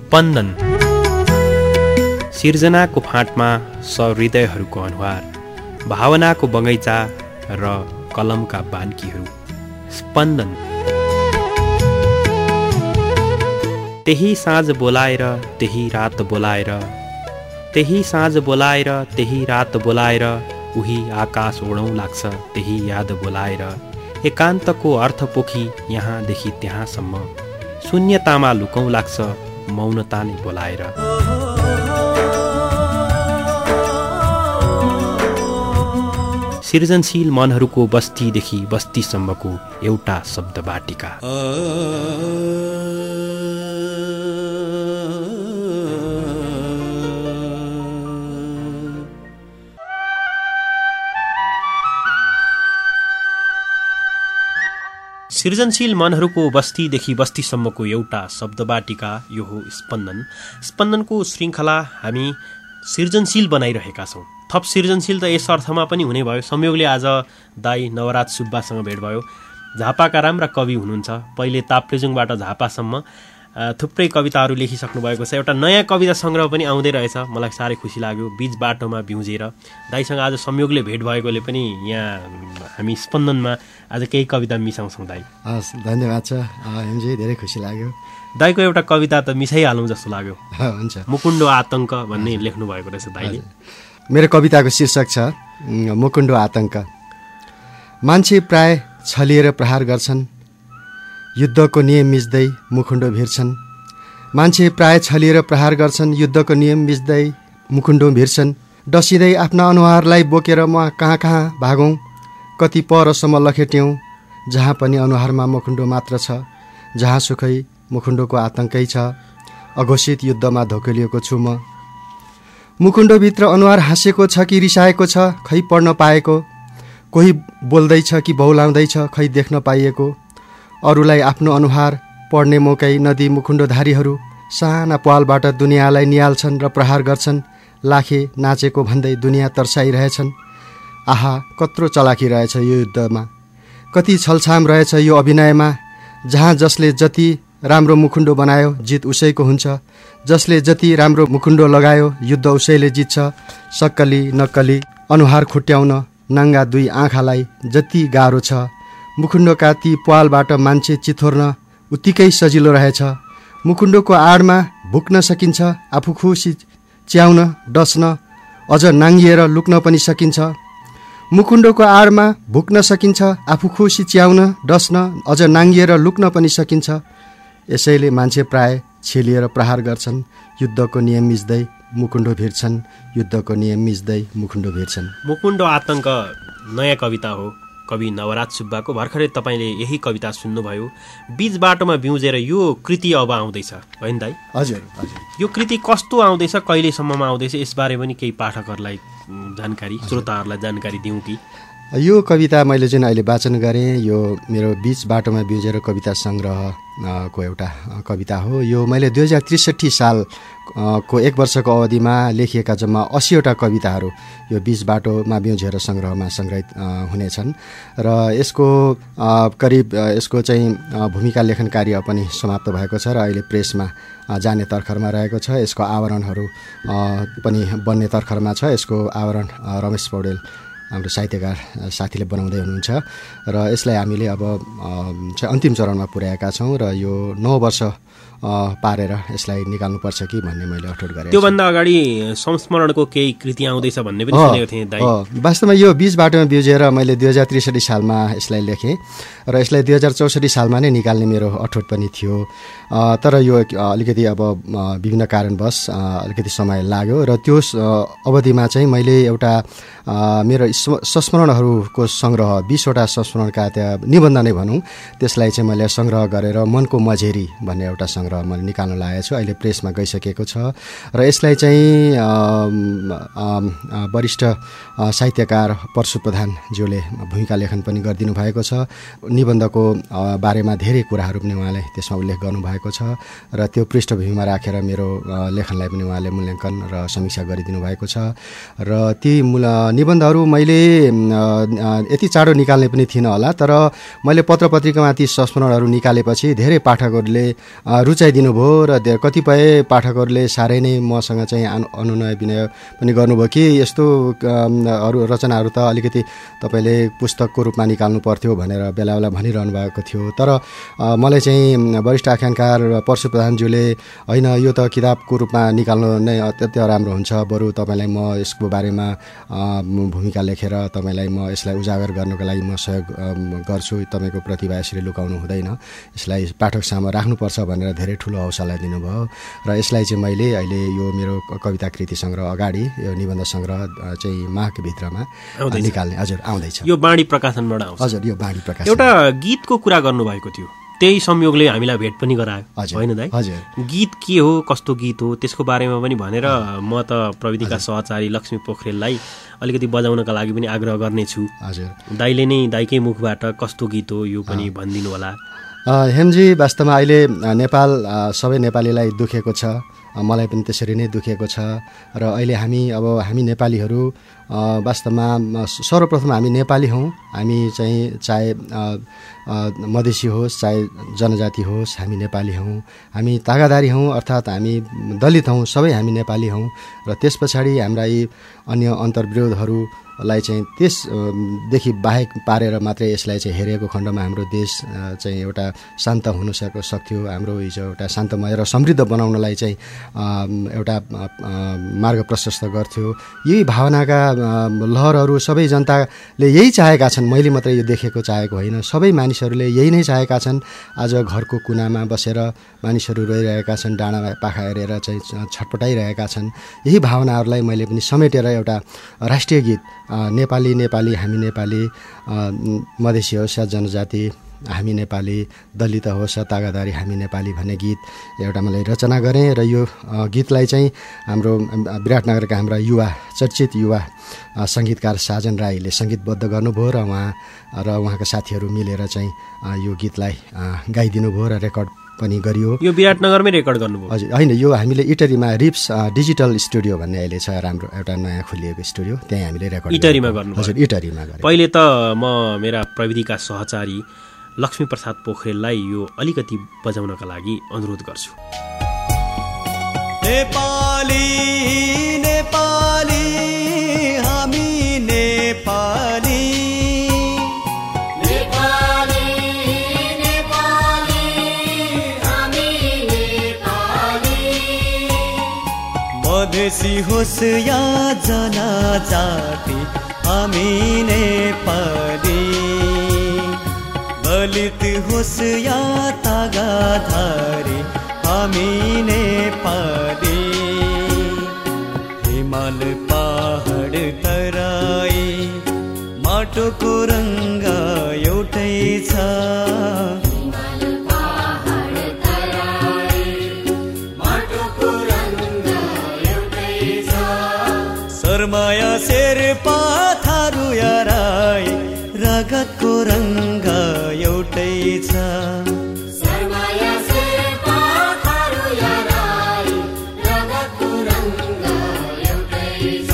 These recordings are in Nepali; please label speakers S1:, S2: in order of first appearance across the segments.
S1: स्पन्दन। सिर्जनाको फाँटमा सहृदयहरूको अनुहार, भावनाको बगैँचा र कलमका बान्कीहरू। स्पन्दन। त्यही साँझ बोलाएर त्यही रात बोलाएर, त्यही साँझ बोलाएर त्यही रात बोलाएर, उही आकाश ओढौँ लाग्छ त्यही याद बोलाएर। एकान्तको अर्थ पोखी यहाँदेखि त्यहाँसम्म, शून्यतामा लुकौँ लाग्छ मौनता नै बोलाएर। सृजनशील मनहरूको बस्तीदेखि बस्तीसम्मको एउटा शब्द बाटिका। सृजनशील मनहरूको बस्तीदेखि बस्तीसम्मको एउटा शब्द बाटिका, यो हो स्पन्दन। स्पन्दनको श्रृङ्खला हामी सृजनशील बनाइरहेका छौँ। थप सृजनशील त यस अर्थमा पनि हुने भयो, संयोगले आज दाई नवराज सुब्बासँग भेट भयो। झापाका राम्रा कवि हुनुहुन्छ, पहिले ताप्लेजुङबाट झापासम्म थुप्रै कविताहरू लेखिसक्नु भएको छ। एउटा नयाँ कविता सङ्ग्रह पनि आउँदै रहेछ, मलाई साह्रै खुसी लाग्यो, बीच बाटोमा बिउजेर। दाईसँग आज संयोगले भेट भएकोले पनि यहाँ हामी स्पन्दनमा आज केही कविता मिसाउँछौँ दाई।
S2: हस्, धन्यवाद छ एमजी, धेरै खुसी लाग्यो।
S1: दाईको एउटा कविता त मिसाइहालौँ जस्तो लाग्यो।
S2: हुन्छ।
S1: मुकुण्डो आतङ्क भन्ने लेख्नु भएको रहेछ दाईले।
S2: मेरो कविताको शीर्षक छ मुकुण्डो आतङ्क। मान्छे प्राय छलिएर प्रहार गर्छन्, युद्धको नियम मिच्दै मुकुण्डो भिर्छन्। मान्छे प्राय छलिएर प्रहार गर्छन्, युद्धको नियम मिच्दै मुकुण्डो भिर्छन्। डसिँदै आफ्ना अनुहारलाई बोकेर म कहाँ कहाँ भागौँ, कति परसम्म लखेट्यौँ, जहाँ पनि अनुहारमा मुकुण्डो मात्र छ, जहाँ सुकै मुकुण्डोको आतङ्कै छ। अघोषित युद्धमा धोकेलिएको छु म। मुकुण्डोभित्र अनुहार हाँसेको छ कि रिसाएको छ, खै पढ्न पाएको। कोही बोल्दैछ कि बौलाउँदैछ, खै देख्न पाइएको। अरूलाई आफ्नो अनुहार पढ्ने मौकै नदी मुकुण्डोधारीहरू साना पालबाट दुनियाँलाई निहाल्छन् र प्रहार गर्छन्। लाखे नाचेको भन्दै दुनियाँ तर्साइरहेछन्। आहा, कत्रो चलाकी रहेछ यो युद्धमा, कति छलछाम रहेछ यो अभिनयमा। जहाँ जसले जति राम्रो मुकुण्डो बनायो जित उसैको हुन्छ, जसले जति राम्रो मुकुण्डो लगायो युद्ध उसैले जित्छ। सक्कली नक्कली अनुहार खुट्याउन नाङ्गा दुई आँखालाई जति गाह्रो छ, मुकुण्डोका ती पालबाट मान्छे चिथोर्न उत्तिकै सजिलो रहेछ। मुकुण्डोको आडमा भुक्न सकिन्छ, आफू खुसी च्याउन डस्न, अझ नाङ्गिएर लुक्न पनि सकिन्छ। मुकुण्डोको आडमा भुक्न सकिन्छ, आफू खुसी च्याउन डस्न, अझ नाङ्गिएर लुक्न पनि सकिन्छ। यसैले मान्छे प्राय छेलिएर प्रहार गर्छन्, युद्धको नियम मिच्दै मुकुण्डो भिर्छन्। युद्धको नियम मिच्दै मुकुण्डो भिर्छन्।
S1: मुकुण्डो आतङ्क नयाँ कविता हो कवि नवराज सुब्बाको। भर्खरै तपाईँले यही कविता सुन्नुभयो। बीच बाटोमा बिउजेर यो कृति अब आउँदैछ होइन दाइ?
S2: हजुर हजुर।
S1: यो कृति कस्तो आउँदैछ, कहिलेसम्ममा आउँदैछ, यसबारे पनि केही पाठकहरूलाई जानकारी, श्रोताहरूलाई जानकारी दिउँ कि?
S2: यो कविता मैले जुन अहिले वाचन गरेँ, यो मेरो बीच बाटोमा बिउजेर कविता सङ्ग्रह को एउटा कविता हो। यो मैले 2063 सालको एक वर्षको अवधिमा लेखिएका जम्मा 80वटा कविताहरू यो बीच बाटोमा बिउजेर सङ्ग्रहमा सङ्ग्रहित हुनेछन्। र यसको करिब यसको चाहिँ भूमिका लेखन कार्य पनि समाप्त भएको छ र अहिले प्रेसमा जाने तर्खरमा रहेको छ। यसको आवरणहरू पनि बन्ने तर्खरमा छ। यसको आवरण रमेश पौडेल हाम्रो साहित्यकार साथीले बनाउँदै हुनुहुन्छ र यसलाई हामीले अब चाहिँ अन्तिम चरणमा पुर्याएका छौँ र यो 9 वर्ष पारेर यसलाई निकाल्नुपर्छ कि भन्ने मैले अठोट गरेँ।
S1: त्योभन्दा अगाडि संस्मरणको केही कृति आउँदैछ भन्ने पनि सुनेको थिएँ दाइ।
S2: वास्तवमा यो बीच बाटोमा बिउजेर मैले 2063 सालमा यसलाई लेखेँ र यसलाई 2064 सालमा नै निकाल्ने मेरो अठोट पनि थियो। तर यो अलिकति अब विभिन्न कारणवश अलिकति समय लाग्यो र त्यो अवधिमा चाहिँ मैले एउटा मेरो संस्मरणहरूको सङ्ग्रह 20वटा संस्मरणका त्यहाँ निबन्ध नै भनौँ, त्यसलाई चाहिँ मैले सङ्ग्रह गरेर मनको मझेरी भन्ने एउटा सङ्ग्रह मैले निकाल्न लागेको छु। अहिले प्रेसमा गइसकेको छ र यसलाई चाहिँ वरिष्ठ साहित्यकार परशु प्रधानज्यूले भूमिका लेखन पनि गरिदिनु भएको छ। निबन्धको बारेमा धेरै कुराहरू पनि उहाँले त्यसमा उल्लेख गर्नुभएको छ र त्यो पृष्ठभूमिमा राखेर मेरो लेखनलाई पनि उहाँले मूल्याङ्कन र समीक्षा गरिदिनु भएको छ। र ती निबन्धहरू मैले मैले यति चाँडो निकाल्ने पनि थिइनँ होला, तर मैले पत्र पत्रिकामा ती संस्मरणहरू निकालेपछि धेरै पाठकहरूले रुचाइदिनु भयो र कतिपय पाठकहरूले साह्रै नै मसँग चाहिँ अनुनय विनय पनि गर्नुभयो कि यस्तो अरू रचनाहरू त अलिकति तपाईँले पुस्तकको रूपमा निकाल्नु पर्थ्यो भनेर बेला बेला भनिरहनु भएको थियो। तर मलाई चाहिँ वरिष्ठ आख्यानकार परशु प्रधानज्यूले होइन यो त किताबको रूपमा निकाल्नु नै अत्यन्त राम्रो हुन्छ, बरु तपाईँलाई म यसको बारेमा भूमिका लेखेर तपाईँलाई म यसलाई उजागर गर्नको लागि म सहयोग गर्छु, तपाईँको प्रतिभा यसरी लुकाउनु हुँदैन, यसलाई पाठक सामु राख्नुपर्छ भनेर धेरै ठुलो हौसला दिनुभयो र यसलाई चाहिँ मैले अहिले यो मेरो कविता कृति सङ्ग्रह अगाडि यो निबन्ध सङ्ग्रह चाहिँ माघभित्रमा निकाल्ने हजुर आउँदैछ।
S1: यो बाणी प्रकाशनबाट आउँछ।
S2: हजुर यो बाणी प्रकाशन।
S1: एउटा गीतको कुरा गर्नुभएको थियो, त्यही संयोगले हामीलाई भेट पनि गरायो होइन दाइ?
S2: हजुर।
S1: गीत के हो, कस्तो गीत हो, त्यसको बारेमा पनि भनेर म त प्रविधिका सहचारी लक्ष्मी पोखरेललाई अलिकति बजाउनका लागि पनि आग्रह गर्नेछु।
S2: हजुर।
S1: दाइले नै दाइकै मुखबाट कस्तो गीत हो यो पनि भनिदिनु होला।
S2: हेमजी, वास्तवमा अहिले नेपाल सबै नेपालीलाई दुखेको छ, मलाई पनि त्यसरी नै दुखेको छ र अहिले हामी नेपालीहरू वास्तवमा सर्वप्रथम हामी नेपाली हौँ। हामी चाहिँ चाहे मधेसी होस् चाहे जनजाति होस्, हामी नेपाली हौँ। हामी तागादारी हौँ अर्थात् हामी दलित हौँ, सबै हामी नेपाली हौँ र त्यस पछाडि हाम्रा यी अन्य अन्तर्विरोधहरूलाई चाहिँ त्यसदेखि बाहेक पारेर मात्रै यसलाई चाहिँ हेरेको खण्डमा हाम्रो देश चाहिँ एउटा शान्त हुन सक्थ्यो, हाम्रो हिजो एउटा शान्तमय र समृद्ध बनाउनलाई चाहिँ एउटा मार्ग प्रशस्त गर्थ्यो। यही भावनाका लहरहरू सबै जनताले यही चाहेका छन्, मैले मात्रै यो देखेको चाहेको होइन, सबै मानिसहरूले यही नै चाहेका छन्। आज घरको कुनामा बसेर मानिसहरू रोइरहेका छन्, डाँडा पाखा हेरेर चाहिँ छटपटाइरहेका छन्। यही भावनाहरूलाई मैले पनि समेटेर एउटा राष्ट्रिय गीत नेपाली नेपाली हामी नेपाली, मधेसी होस् या जनजाति हामी नेपाली, दलित होस् या तागादारी हामी नेपाली भन्ने गीत एउटा मैले रचना गरेँ र यो गीतलाई चाहिँ हाम्रो विराटनगरका हाम्रा चर्चित युवा सङ्गीतकार साजन राईले सङ्गीतबद्ध गर्नुभयो र उहाँका साथीहरू मिलेर चाहिँ यो गीतलाई गाइदिनु भयो र रेकर्ड पनि गरियो।
S1: यो विराटनगरमै रेकर्ड गर्नुभयो?
S2: हजुर, होइन, यो हामीले इटरीमा रिप्स डिजिटल स्टुडियो भन्ने अहिले छ राम्रो एउटा नयाँ खोलिएको स्टुडियो, त्यहीँ हामीले रेकर्ड
S1: इटरीमा गर्नु।
S2: हजुर, इटरीमा गरेँ।
S1: पहिले त म मेरा प्रविधिका सहचारी लक्ष्मी प्रसाद पोखरेललाई यो अलिकति बजाउनका लागि अनुरोध गर्छु।
S3: नेपाली नेपाली हामी नेपाली, नेपाली नेपाली हामी नेपाली, मधेसी होस् या जनजाति हामी नेपाली, दलित होस् या तागाधारी हामी नेपाली, हिमाल पहाड तराई माटोको रङ्ग एउटै छ, हिमाल पहाड तराई माटोको रङ्ग एउटै छ, शर्माया शेर्पा थारू या राई रगतको रङ्ग एउटै छ, शर्माया शेर्पा थारू या राई रगतको रङ्ग एउटै छ।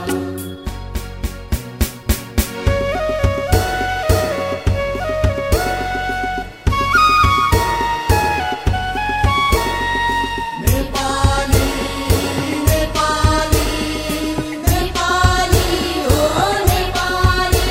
S3: नेपाली नेपाली नेपाली हो नेपाली,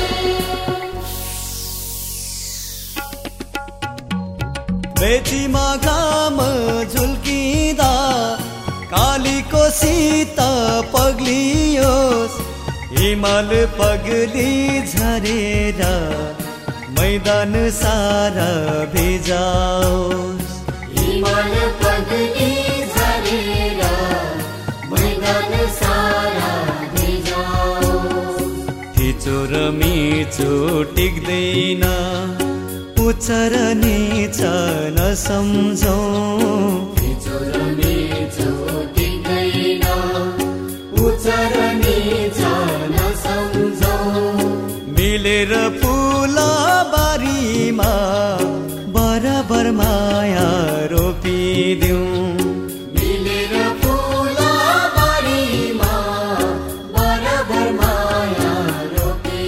S3: बेचीमा घाम झुल्किँदा कालीको शीत पग्लियोस्, हिमाल पग्ली झरेर मैदान सारा भिजाओस्, हिमाल पग्ली झरेर मैदान सारा भिजाओस्, थिचो र मिचो टिक्दैन उच्च र नीच नसम्झौँ, थिचो र मिचो टिक्दैन उच्च र नीच नसम्झौँ, मिलेर फुलबारीमा बराबर माया रोपिदिउँ, मिलेर फुलबारीमा बराबर माया रोपिदिउँ,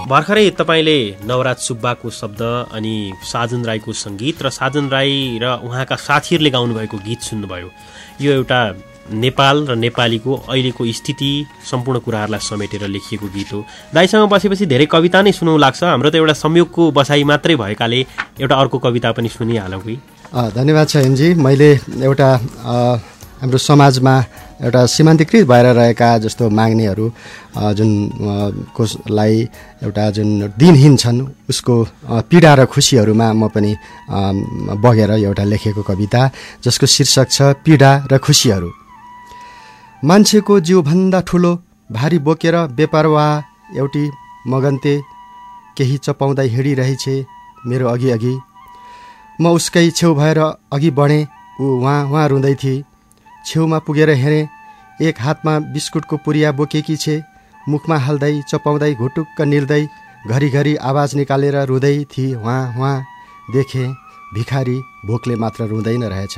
S1: भर्खरै तपाईँले नवराज सुब्बाको शब्द अनि साजन राईको सङ्गीत र साजन राई र उहाँका साथीहरूले गाउनुभएको गीत सुन्नुभयो। यो एउटा नेपाल र नेपालीको अहिलेको स्थिति सम्पूर्ण कुराहरूलाई समेटेर लेखिएको गीत हो। दाइसँग बसेपछि धेरै कविता नै सुनौ लाग्छ। हाम्रो त एउटा संयोगको बसाइ मात्रै भएकाले एउटा अर्को कविता पनि सुनिहालौँ कि।
S2: धन्यवाद छ एमजी। मैले एउटा हाम्रो समाजमा एउटा सीमान्तकृत भएर रहेका जस्तो माग्नेहरू जुन कोलाई एउटा जुन दिनहीन छन् उसको पीडा र खुसीहरूमा म पनि बगेर एउटा लेखेको कविता जसको शीर्षक छ पीडा र खुसीहरू। मान्छेको जिउभन्दा ठुलो भारी बोकेर बेपरवाह एउटी मगन्ते केही चपाउँदै हिँडिरहेछे मेरो अघि अघि। म उसकै छेउ भएर अघि बढेँ, ऊ वहाँ रुँदै थिए। छेउमा पुगेर हेरेँ, एक हातमा बिस्कुटको पुरिया बोकेकी छे, मुखमा हाल्दै चपाउँदै घुटुक्क निल्दै घरिघरि आवाज निकालेर रुँदै थिए वहाँ देखेँ भिखारी भोकले मात्र रुँदैन रहेछ।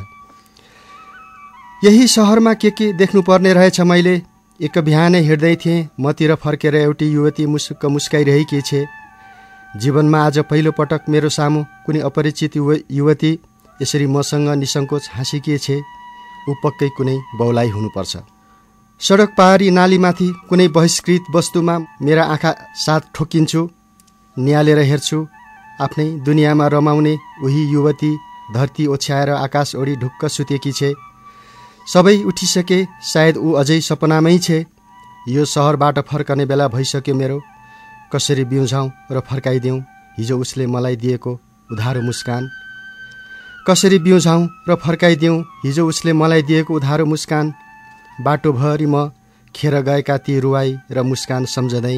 S2: यही सहरमा के देख्नुपर्ने रहेछ मैले। एक बिहानै हिँड्दै थिएँ, मतिर फर्केर एउटी युवती मुसुक्क मुस्काइरहेकी छे। जीवनमा आज पहिलोपटक मेरो सामु कुनै अपरिचित युवती यसरी मसँग निसङ्कोच हाँसिकी छे। ऊ पक्कै कुनै बौलाई हुनुपर्छ। सडक पारी नालीमाथि कुनै बहिष्कृत वस्तुमा मेरा आँखा साथ ठोकिन्छु, निहालेर हेर्छु। आफ्नै दुनियाँमा रमाउने उही युवती धरती ओछ्याएर आकाश ओढी ढुक्क सुतेकी छे। सबै उठिसके, सायद ऊ अझै सपनामै छे। यो सहरबाट फर्कने बेला भइसक्यो मेरो। कसरी बिउझाउँ र फर्काइदिउँ हिजो उसले मलाई दिएको उधारो मुस्कान। कसरी बिउझाउँ र फर्काइदिउँ हिजो उसले मलाई दिएको उधारो मुस्कान। बाटोभरि म खेर गएका ती रुवाई र मुस्कान सम्झँदै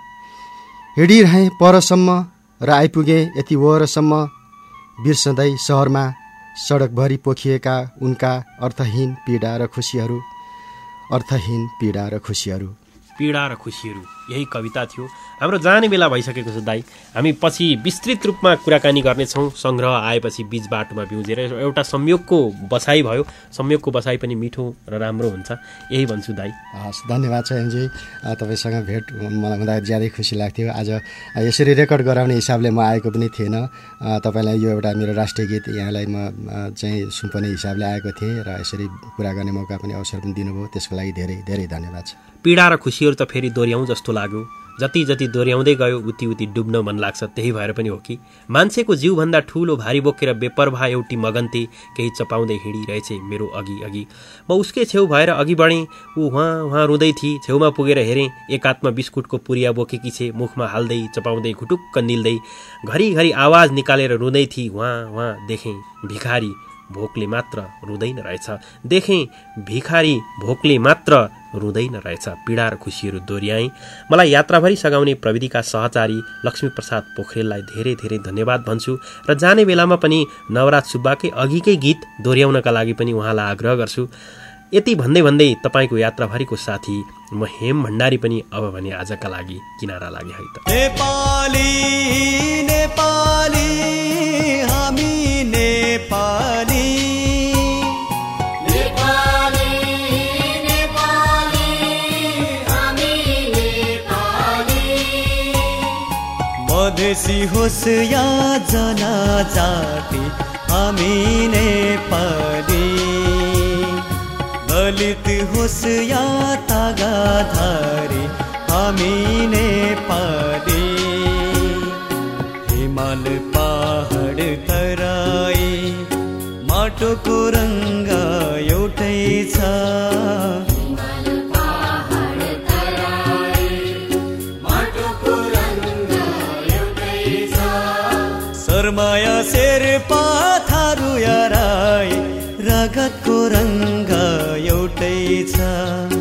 S2: हिँडिरहेँ परसम्म र आइपुगेँ यति वरसम्म। बिर्सँदै सहरमा सडकभरि पोखिएका उनका अर्थहीन पीडा र खुसीहरू। अर्थहीन पीडा र खुसीहरू।
S1: पीडा र खुसीहरू, यही कविता थियो। हाम्रो जाने बेला भइसकेको छ दाइ। हामी पछि विस्तृत रूपमा कुराकानी गर्नेछौँ। सङ्ग्रह आएपछि बीच बाटोमा बिउजेर एउटा संयोगको बसाइ भयो। संयोगको बसाइ पनि मिठो र राम्रो हुन्छ, यही भन्छु दाइ।
S2: हस्, धन्यवाद छ एमजी। तपाईँसँग भेट मलाई हुँदा ज्यादै खुसी लाग्थ्यो। आज यसरी रेकर्ड गराउने हिसाबले म आएको पनि थिएन। तपाईँलाई यो एउटा मेरो राष्ट्रिय गीत यहाँलाई म चाहिँ सुम्पने हिसाबले आएको थिएँ र यसरी कुरा गर्ने मौका पनि अवसर पनि दिनुभयो, त्यसको लागि धेरै धेरै धन्यवाद छ।
S1: पीडा र खुसीहरू त फेरि दोहोऱ्याउँ जस्तो लाग्यो। जति जति दोहोऱ्याउँदै गयो उति उति डुब्न मन लाग्छ। त्यही भएर पनि हो कि मान्छेको जिउभन्दा ठुलो भारी बोकेर बेपरवाह एउटी मगन्ते केही चपाउँदै हिँडिरहेछ मेरो अघि अघि। म उसकै छेउ भएर अघि बढेँ, ऊ वहाँ रुँदै थिए। छेउमा पुगेर हेरेँ, एक हातमा बिस्कुटको पुरिया बोकेकी छे, मुखमा हाल्दै चपाउँदै घुटुक्क निल्दै घरिघरि आवाज निकालेर रुँदै थिए वहाँ देखेँ भिखारी भोकले मात्र रुँदैन रहेछ। देखेँ भिखारी भोकले मात्र रुँदैन रहेछ। पीडा र खुसीहरू दोहोऱ्याएँ। मलाई यात्राभरि सघाउने प्रविधिका सहचारी लक्ष्मीप्रसाद पोखरेललाई धेरै धेरै धन्यवाद भन्छु र जाने बेलामा पनि नवराज सुब्बाकै अघिकै गीत दोहोऱ्याउनका लागि पनि उहाँलाई आग्रह गर्छु। यति भन्दै तपाईँको यात्राभरिको साथी म हेम भण्डारी पनि अब भने आजका लागि किनारा लागे है त।
S3: नेपाली नेपाली हामी नेपाली मधेसी होस् या जनजाति हामी नेपाली। दलित होस् या तागाधारी हामी नेपाली। हिमाल पहाड तराई माटोको रङ्ग एउटै छ। शर्माया शेर्पा थारू या राई रगतको रङ्ग एउटै छ।